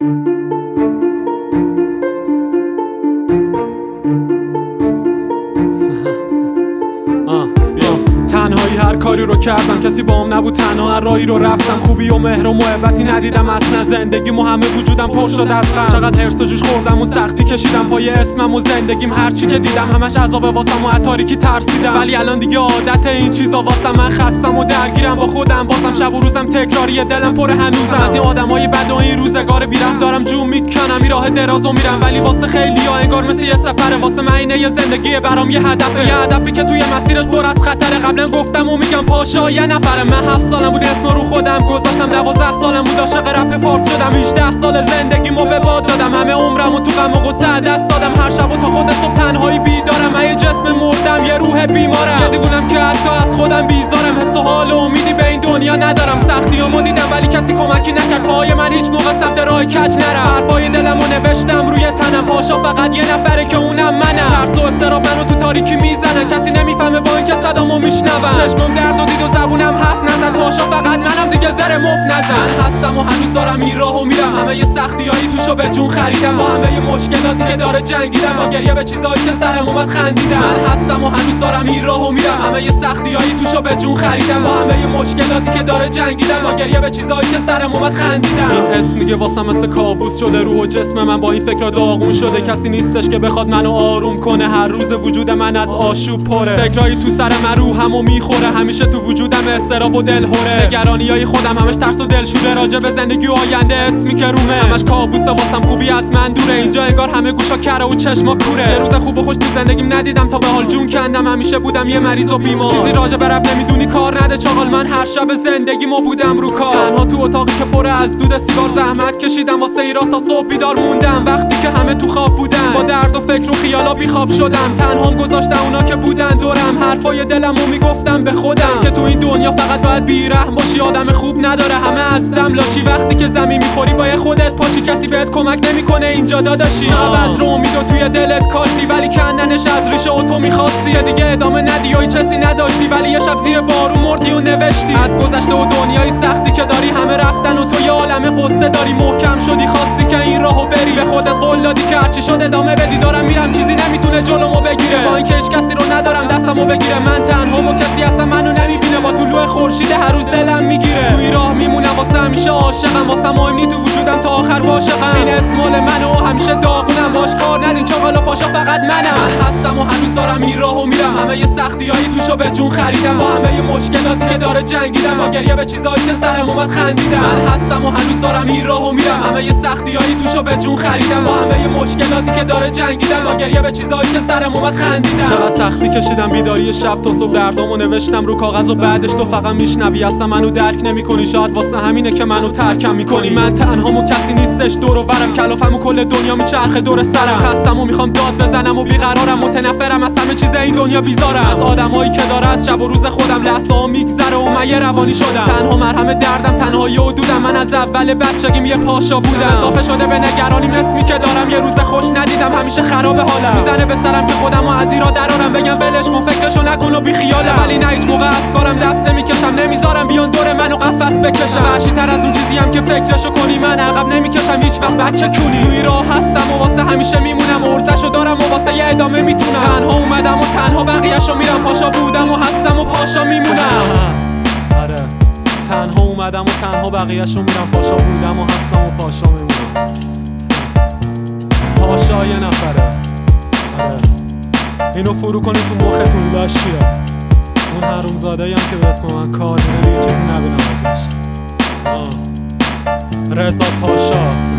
تنهایی هر کاری رو کردم، کسی باهم نبود، تنها هر راهی رو رفتم. خوبی و مهر و محبتی ندیدم اصلا، زندگیم و همه وجودم پر شد از غم. چقدر حرص و جوش خوردم و سختی کشیدم پای اسمم و زندگیم، هرچی که دیدم همش عذاب واسم و از تاریکی ترسیدم. ولی الان دیگه عادت این چیزا واسم، من خستم و درگیرم با خودم، بازم شب و روزم تکراریه، دلم پر هنوزم از این آدمای بد و این روزگار بیرم. دارم جون میکنم این راه درازو میرم، ولی واسه خیلیا انگار مثل یه سفره، واسه من اینه یه زندگی برام یه هدفه، یه هدفی که توی مسیرش پر از خطره. قبلا گفتم و میگم پاشا یه نفره. من 7 سالم بود اسم رو خودم گذاشتم، 12 سالم بود عاشق رپ فارس شدم، 18 سال زندگیمو به باد دادم، همه عمرمو تو غم و غصه دست دادم. هر شب و تا خود صبح تنهایی بیدارم، من یه جسم مردم یه روح بیمارم، یه دیوونم که حتی از خودم بیزارم. حس و حال و امیدی به این دنیا ندارم، سختیامو دیدم ولی کسی کمکی نکرد، پای من هیچ موقع سمت راه کج نرفت. حرفای دلمو نوشتم روی تنم، پاشا فقط یه نفره که اونم منم. ترس و استراب منو تو تاریکی میزنن، کسی نمیفهمه با اینکه صدامو میشنون. چشمم درد و دید و زبونم حرف نزد، پاشا فقط منم دیگه زر مفت نزن. من هستم و هنوز دارم این راهو میرم، همه یه سختیایی توشو به جون خریدم، با همه یه مشکلاتی که داره جنگیدم، با گریه به چیزایی که سرم اومد خندیدم. من هستم و هنوز دارم این راهو میرم، همه یه سختیایی توشو به جون خریدم، با همه یه مشکلاتی که داره جنگیدم، با گریه به چیزایی که سرم اومد خندیدم. این اسم دیگه واسم مثل کابوس شده، روح و جسم من با این فکرا داغون شده، کسی نیستش که بخواد منو آروم کنه، هر روز وجود من از آشوب پره، فکرایی تو سر من روحمو میخوره، همیشه تو وجودم استراب و دلهوره، نگرانیای خودم همش ترس و دلشوره، راجع به زندگی و آینده اسمی که رومه، همش کابوسه واسم، خوبی از من دوره، اینجا انگار همه گوشا کره و چشما کوره. یه روز خوب و خوش تو زندگیم ندیدم تا به حال، جون کندم، همیشه بودم یه مریض و بیمار، چیزی راجع به رپ نمیدونی کار نده چاقال، من هر شب زندگیمو بودم رو کار، تنها تو اتاقی که پر از دود سیگار، زحمت کشیدم واسه ایراد تا صبح بیدار موندم، وقتی که همه تو خواب بودن، با درد و فکر و خیالا بیخواب شدم، تنهام گذاشتم اونا که بودن دورم، حرفای دلمو میگفتم به خودم که تو این دنیا فقط باید بیرحم باشی، آدم خوب نداره همه از دم لاشی، وقتی که زمین میخوری باید خودت پاشی، کسی بهت کمک نمیکنه اینجا داداشی. چقدر از رو امیدو توی دلت کاشتی، ولی کندنش از ریشه و تو میخواستی که دیگه ادامه ندی و هیچ چیزی نداشتی، ولی یه شب زیر بارون مردی و نوشتی از گذشته و دنیای سختی که داری، همه رفتن و تو یه عالمه قصه داری، محکم شدی خواستی که این راهو بری، به خودت قول دادی که هرچی شد ادامه بدی، دارم میرم چیزی نمیتونه جلومو بگیره، با اینکه هیچ کسی رو ندارم دستمو بگیره، من تنهام و کسی اصلا منو نمیبینه، با طلوع خورشید هر روز دلم میگیره، توی راه میمونم واسه همیشه عاشقم، واسه مهم نی تو وجودم تا آخر عاشقم، این اسم مال منه و همیشه داغونم، باش کار ندین چاقالا پاشا فقط منم. من هستم و هنوز دارم این راهو میرم، همه یه سختیایی توشو به جون خریدم، با همه یه مشکلاتی که داره جنگیدم، با گریه به چیزایی که سرم اومد خندیدم. من هستم و هنوز دارم این راهو میرم، همه یه سختیایی توشو به جون خریدم، با همه یه مشکلاتی که داره جنگیدم، با گریه به چیزایی که سرم اومد خندیدم. چقدر سختی کشیدم بیداری شب تا صبح، دردامو نوشتم رو کاغذ و بعدش تو فقط میشنوی، اصلا منو درک نمیکنی، شاید واسه همینه که منو ترکم میکنی، من تنهام و کسی نیستش دور و برم، کلافم و کل دنیا میچرخه دور سرم، خستم و میخوام داد بزنم و بیقرارم، متنفرم از همه چیز این دنیا بیزارم، از آدمایی که داره از شب و روز خودم، لحظه‌ها میگذره و من یه روانی شدم، تنها مرهم دردم، تنهایی و دودم، من از اول بچگیم یه پاشا بودم، اضافه شده به نگرانیم اسمی که دارم، یه روز خوش ندیدم همیشه خراب حالم، میزنه به سرم که خودمو از ایرا درارم، بگم ولش کن فکرشو نکن و بی خیالم، ولی نه هیچ موقع از کارم دست نمیکشم، نمیذارم بیان دور منو قفس بکشم، وحشی‌تر از اون چیزی هم که فکرشو کنی، من عقب نمیکشم هیچ وقت بچه کونی، توی راه هستم و واسه همیشه میمونم، ارزشو دارم و واسه یه ادامه میتونم، تنها اومدم و تنها بقیه‌شو میرم، پاشا بودم و هستم و پاشا میمونم. آره تنها اومدم و تنها بقیه‌شو میرم، پاشا بودم و هستم و پاشا میمونم، پاشا یه نفره. آره اینو فرو کنید تو مختون لاشیه، اون حرومزاده‌ای هم که به اسم من کار میره یه چیزی نبینم ازش. رضا پاشاست.